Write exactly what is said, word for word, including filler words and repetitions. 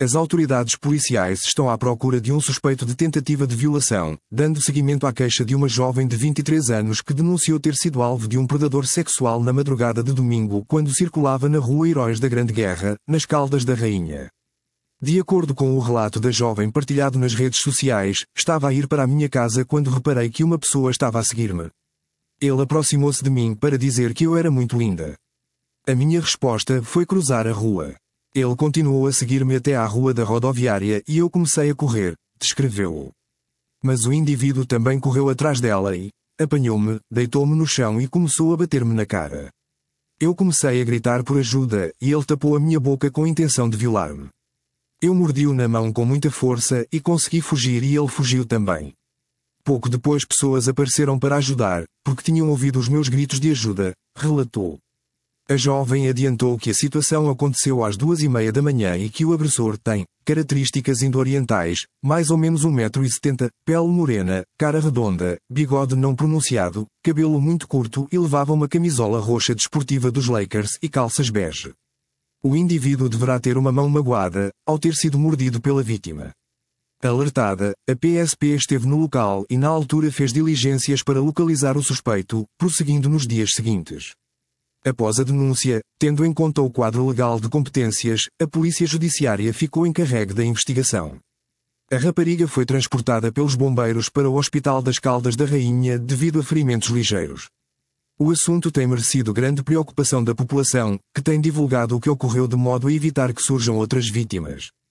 As autoridades policiais estão à procura de um suspeito de tentativa de violação, dando seguimento à queixa de uma jovem de vinte e três anos que denunciou ter sido alvo de um predador sexual na madrugada de domingo quando circulava na Rua Heróis da Grande Guerra, nas Caldas da Rainha. De acordo com o relato da jovem partilhado nas redes sociais, estava a ir para a minha casa quando reparei que uma pessoa estava a seguir-me. Ele aproximou-se de mim para dizer que eu era muito linda. A minha resposta foi cruzar a rua. Ele continuou a seguir-me até à rua da rodoviária e eu comecei a correr, descreveu-o. Mas o indivíduo também correu atrás dela e apanhou-me, deitou-me no chão e começou a bater-me na cara. Eu comecei a gritar por ajuda e ele tapou a minha boca com a intenção de violar-me. Eu mordi-o na mão com muita força e consegui fugir e ele fugiu também. Pouco depois pessoas apareceram para ajudar, porque tinham ouvido os meus gritos de ajuda, relatou. A jovem adiantou que a situação aconteceu às duas e meia da manhã e que o agressor tem características indo-orientais, mais ou menos um metro e setenta, pele morena, cara redonda, bigode não pronunciado, cabelo muito curto e levava uma camisola roxa desportiva dos Lakers e calças bege. O indivíduo deverá ter uma mão magoada, ao ter sido mordido pela vítima. Alertada, a P S P esteve no local e na altura fez diligências para localizar o suspeito, prosseguindo nos dias seguintes. Após a denúncia, tendo em conta o quadro legal de competências, a Polícia Judiciária ficou encarregue da investigação. A rapariga foi transportada pelos bombeiros para o Hospital das Caldas da Rainha devido a ferimentos ligeiros. O assunto tem merecido grande preocupação da população, que tem divulgado o que ocorreu de modo a evitar que surjam outras vítimas.